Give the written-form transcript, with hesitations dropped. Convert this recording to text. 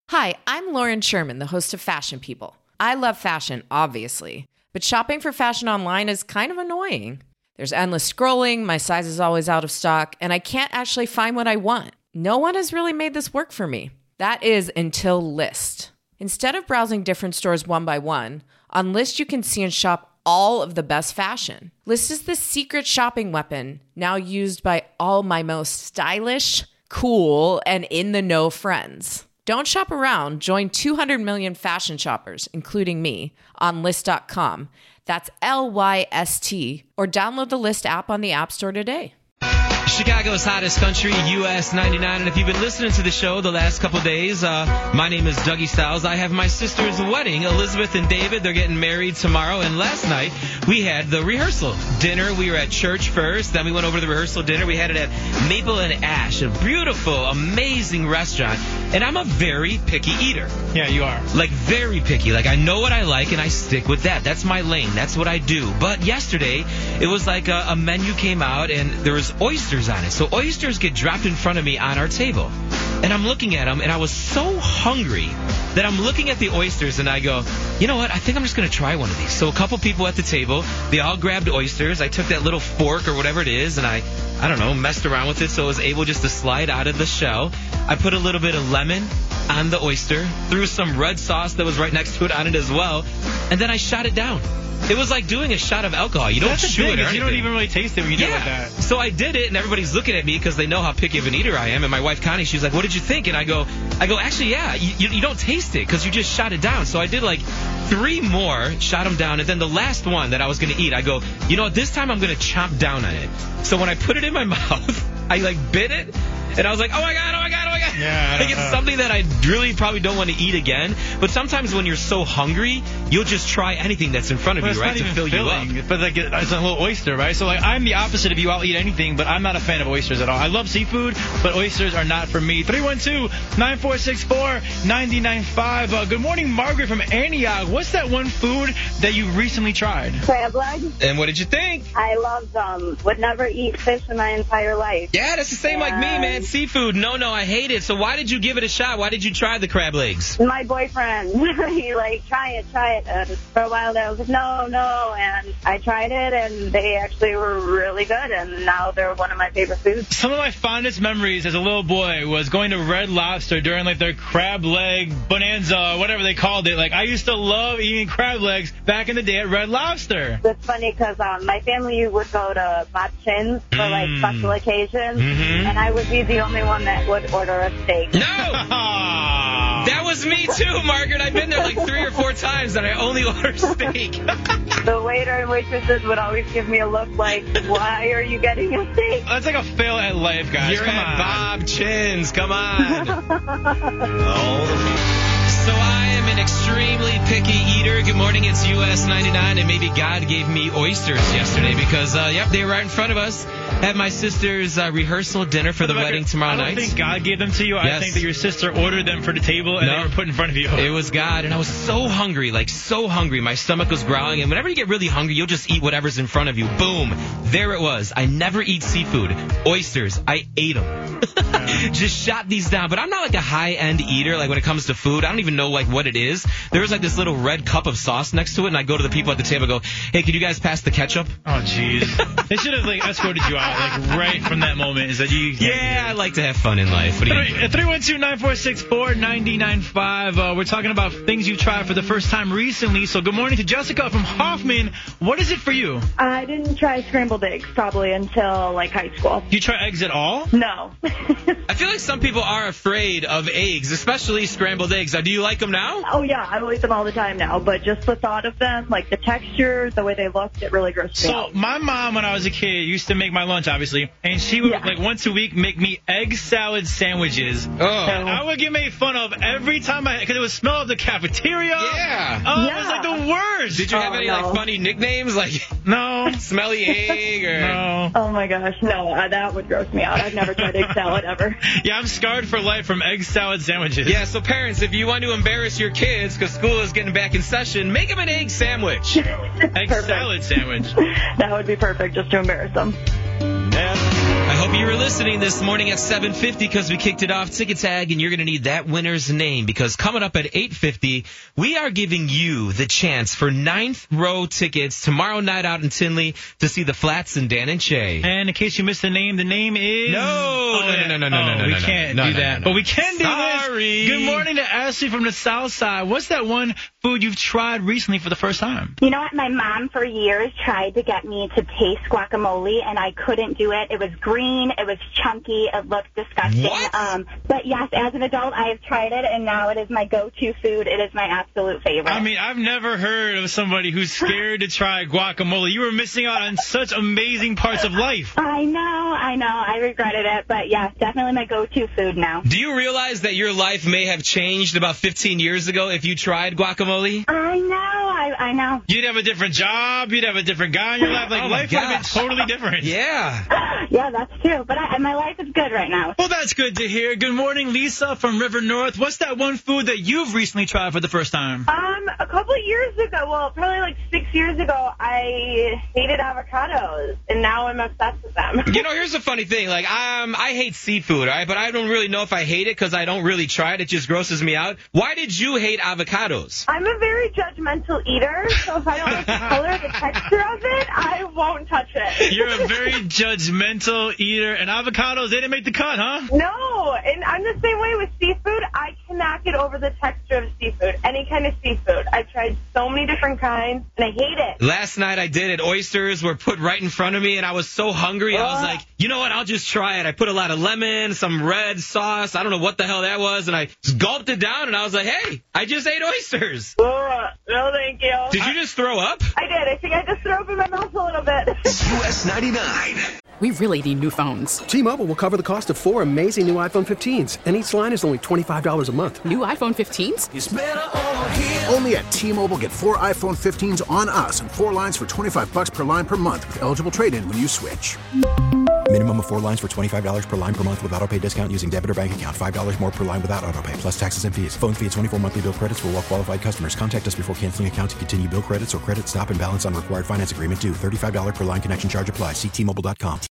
Hi, I'm Lauren Sherman, the host of Fashion People. I love fashion, obviously, but shopping for fashion online is kind of annoying. There's endless scrolling, my size is always out of stock, and I can't actually find what I want. No one has really made this work for me. That is until Lyst. Instead of browsing different stores one by one, on Lyst you can see and shop all of the best fashion. Lyst is the secret shopping weapon, now used by all my most stylish, cool, and in-the-know friends. Don't shop around. Join 200 million fashion shoppers, including me, on Lyst.com. That's Lyst, or download the Lyst app on the App Store today. Chicago's hottest country, US 99. And if you've been listening to the show the last couple days, my name is Dougie Styles. I have my sister's wedding, Elizabeth and David. They're getting married tomorrow. And last night, we had the rehearsal dinner. We were at church first. Then we went over to the rehearsal dinner. We had it at Maple and Ash, a beautiful, amazing restaurant. And I'm a very picky eater. Yeah, you are. Like, very picky. Like, I know what I like, and I stick with that. That's my lane. That's what I do. But yesterday, it was like a menu came out, and there was oysters on it. So oysters get dropped in front of me on our table. And I'm looking at them, and I was so hungry that I'm looking at the oysters, and I go, you know what? I think I'm just going to try one of these. So a couple people at the table, they all grabbed oysters. I took that little fork or whatever it is, and I don't know, messed around with it so it was able just to slide out of the shell. I put a little bit of lemon on the oyster, threw some red sauce that was right next to it on it as well, and then I shot it down. It was like doing a shot of alcohol. You don't chew it or anything. You don't even really taste it when you do it like that. So I did it, and everybody's looking at me because they know how picky of an eater I am. And my wife, Connie, she's like, what did you think? And I go, actually, yeah, you don't taste it because you just shot it down. So I did like 3 more, shot them down. And then the last one that I was going to eat, I go, you know what, this time I'm going to chomp down on it. So when I put it in my mouth, I like bit it. And I was like, oh my God. Yeah, like it's something that I really probably don't want to eat again. But sometimes when you're so hungry, you'll just try anything that's in front of you, right, to fill you up. But like it's a little oyster, right? So like I'm the opposite of you. I'll eat anything, but I'm not a fan of oysters at all. I love seafood, but oysters are not for me. 312-9464-995. Good morning, Margaret from Antioch. What's that one food that you recently tried? Crab legs. And what did you think? I love them. Would never eat fish in my entire life. Yeah, that's the same like me, man. Seafood. No, I hate it. So why did you give it a shot? Why did you try the crab legs? My boyfriend, he like, try it. For a while there, I was like, no. And I tried it, and they actually were really good, and now they're one of my favorite foods. Some of my fondest memories as a little boy was going to Red Lobster during like their crab leg bonanza, or whatever they called it. Like I used to love eating crab legs back in the day at Red Lobster. It's funny because my family would go to Bob Chin's for like special occasions, and I would be the only one that would order a steak. No! That was me too, Margaret. I've been there like 3 or 4 times, and I only order steak. The waiter and waitresses would always give me a look like, why are you getting a steak? That's like a fail at life, guys. You're Come at on. Bob Chin's. Come on. So I am an extremely picky eater. Good morning, it's US 99, and maybe God gave me oysters yesterday because, they were right in front of us at my sister's rehearsal dinner for the wedding tomorrow night. I don't think God gave them to you. Yes. I think that your sister ordered them for the table and they were put in front of you. It was God, and I was so hungry, like so hungry. My stomach was growling, and whenever you get really hungry, you'll just eat whatever's in front of you. Boom. There it was. I never eat seafood. Oysters. I ate them. Just shot these down. But I'm not like a high-end eater, like when it comes to food. I don't even know like what it is. There was like this little red cup of sauce next to it, and I go to the people at the table and go, hey, can you guys pass the ketchup? Oh, jeez. They should have like escorted you out like right from that moment. Is that you? Yeah, I like to have fun in life. What do you 312-9464-9095. We're talking about things you tried for the first time recently. So good morning to Jessica from Hoffman. What is it for you? I didn't try scrambled eggs probably until like high school. You try eggs at all? No. I feel like some people are afraid of eggs, especially scrambled eggs. Do you like them now? Oh, yeah. I eat them all the time now. But just the thought of them, like the texture, the way they looked, it really grossed me out. So my mom, when I was a kid, used to make my lunch, obviously. And she would, like, once a week make me egg salad sandwiches. Oh. And I would get made fun of every time because it would smell of the cafeteria. Yeah. Oh, it was like the worst. Did you have any like funny nicknames? Like no. Smelly egg or no. Oh my gosh, no, that would gross me out. I've never tried egg salad ever. Yeah, I'm scarred for life from egg salad sandwiches. Yeah, so parents, if you want to embarrass your kids because school is getting back in session, make them an egg sandwich. Egg salad sandwich. That would be perfect just to embarrass them. I hope If you were listening this morning at 7:50 because we kicked it off, ticket tag, and you're going to need that winner's name because coming up at 8:50, we are giving you the chance for 9th row tickets tomorrow night out in Tinley to see the Flats and Dan and Shay. And in case you missed the name is... No. We can't do that. But we can do Sorry. this. Good morning to Ashley from the South Side. What's that one food you've tried recently for the first time? You know what? My mom for years tried to get me to taste guacamole, and I couldn't do it. It was green. It was chunky. It looked disgusting. What? But yes, as an adult, I have tried it, and now it is my go-to food. It is my absolute favorite. I mean, I've never heard of somebody who's scared to try guacamole. You were missing out on such amazing parts of life. I know. I regretted it, but yes, definitely my go-to food now. Do you realize that your life may have changed about 15 years ago if you tried guacamole? I know. You'd have a different job. You'd have a different guy in your life. Like, life would have been totally different. Yeah. Yeah, that's true. But my life is good right now. Well, that's good to hear. Good morning, Lisa from River North. What's that one food that you've recently tried for the first time? A couple of years ago, well, probably like 6 years ago, I hated avocados, and now I'm obsessed with them. You know, here's the funny thing. Like, I hate seafood, all right? But I don't really know if I hate it because I don't really try it. It just grosses me out. Why did you hate avocados? I'm a very judgmental eater, so if I don't like the color or the texture of it, I won't touch it. You're a very judgmental eater, and avocados, they didn't make the cut, huh? No, and I'm the same way with seafood. I cannot get over the texture of seafood, any kind of seafood. I've tried so many different kinds, and I hate it. Last night I did it. Oysters were put right in front of me, and I was so hungry. I was like, you know what? I'll just try it. I put a lot of lemon, some red sauce. I don't know what the hell that was, and I just gulped it down, and I was like, hey, I just ate oysters. No, thank you. Did you just throw up? I did. I think I just threw up in my mouth a little bit. US 99. We really need new phones. T-Mobile will cover the cost of 4 amazing new iPhone 15s, and each line is only $25 a month. New iPhone 15s? It's better over here. Only at T-Mobile, get 4 iPhone 15s on us and 4 lines for $25 per line per month with eligible trade-in when you switch. Minimum of 4 lines for $25 per line per month with autopay discount using debit or bank account. $5 more per line without autopay, plus taxes and fees. Phone fee at 24 monthly bill credits for well-qualified customers. Contact us before canceling account to continue bill credits or credit stop and balance on required finance agreement due. $35 per line connection charge applies. See T-Mobile.com.